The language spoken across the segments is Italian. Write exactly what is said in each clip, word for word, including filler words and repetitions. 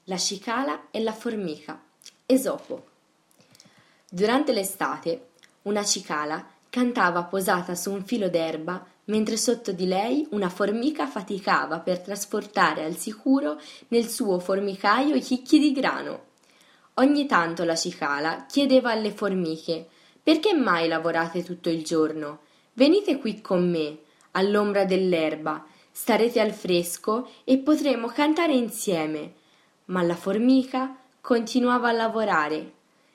La cicala e la formica. Esopo. Durante l'estate, una cicala cantava posata su un filo d'erba, mentre sotto di lei una formica faticava per trasportare al sicuro nel suo formicaio i chicchi di grano. Ogni tanto la cicala chiedeva alle formiche: «Perché mai lavorate tutto il giorno? Venite qui con me, all'ombra dell'erba, starete al fresco e potremo cantare insieme». Ma la formica continuava a lavorare.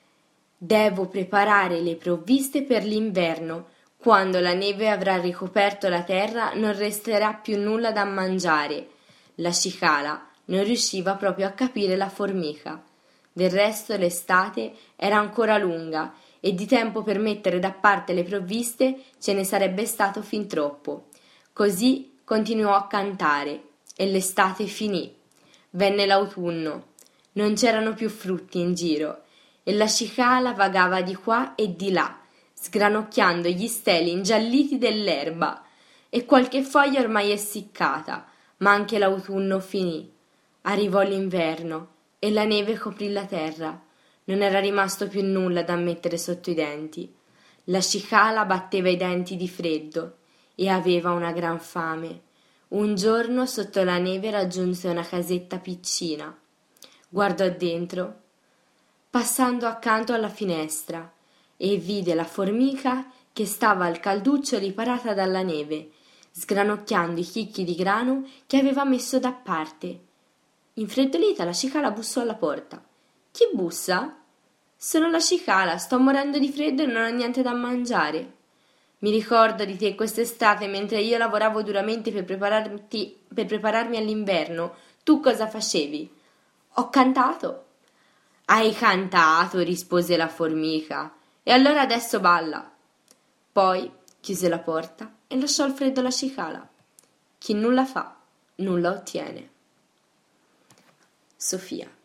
«Devo preparare le provviste per l'inverno. Quando la neve avrà ricoperto la terra non resterà più nulla da mangiare». La cicala non riusciva proprio a capire la formica. Del resto l'estate era ancora lunga e di tempo per mettere da parte le provviste ce ne sarebbe stato fin troppo. Così continuò a cantare e l'estate finì. Venne l'autunno. Non c'erano più frutti in giro e la cicala vagava di qua e di là, sgranocchiando gli steli ingialliti dell'erba, e qualche foglia ormai essiccata, ma anche l'autunno finì. Arrivò l'inverno e la neve coprì la terra. Non era rimasto più nulla da mettere sotto i denti. La cicala batteva i denti di freddo e aveva una gran fame. Un giorno sotto la neve raggiunse una casetta piccina. Guardò dentro, passando accanto alla finestra, e vide la formica che stava al calduccio riparata dalla neve, sgranocchiando i chicchi di grano che aveva messo da parte. Infreddolita la cicala bussò alla porta. «Chi bussa?» «Sono la cicala, sto morendo di freddo e non ho niente da mangiare». «Mi ricordo di te quest'estate mentre io lavoravo duramente per prepararti, per prepararmi all'inverno. Tu cosa facevi?» «Ho cantato». «Hai cantato», rispose la formica, «e allora adesso balla». Poi chiuse la porta e lasciò al freddo la cicala. Chi nulla fa, nulla ottiene. Sofia.